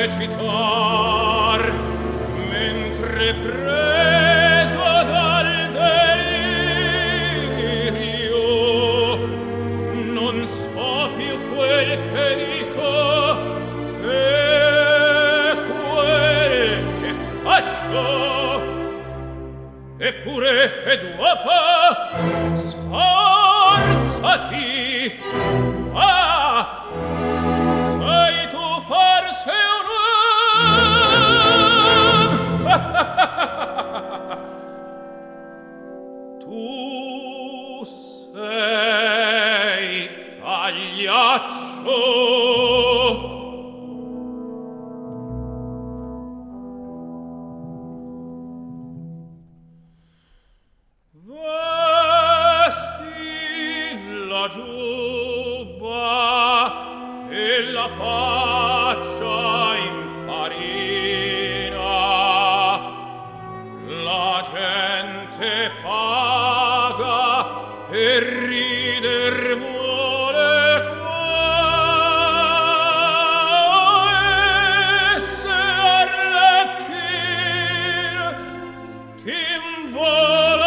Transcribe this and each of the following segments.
recitar, mentre preso dal delirio non so più quel che dico e quel che faccio. Eppure ed uopo sforzati, ah, sei tu forse un uomo? Tu sei pagliaccio. La giubba e la faccia infarina, la gente paga e rider vuole qua, e se Arlecchin t'invola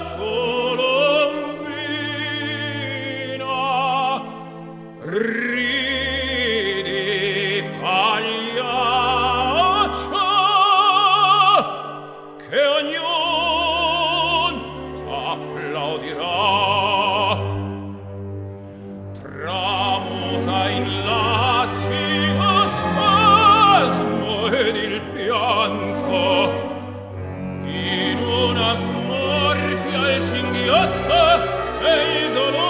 ridi pagliaccio, che ognun t'applaudirà. Tramuta in lazio spasmo ed il pianto, in una smorfia il singhiozzo e il dolore.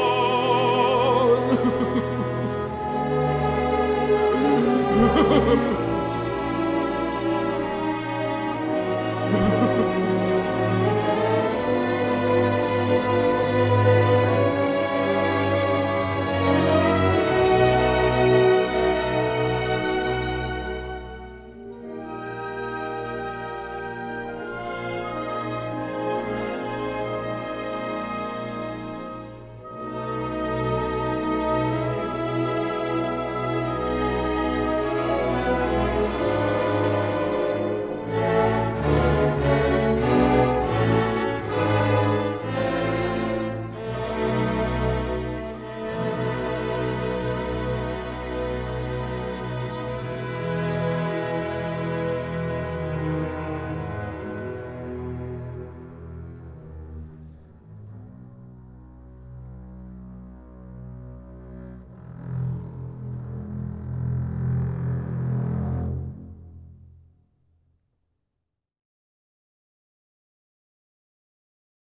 Ha ha ha!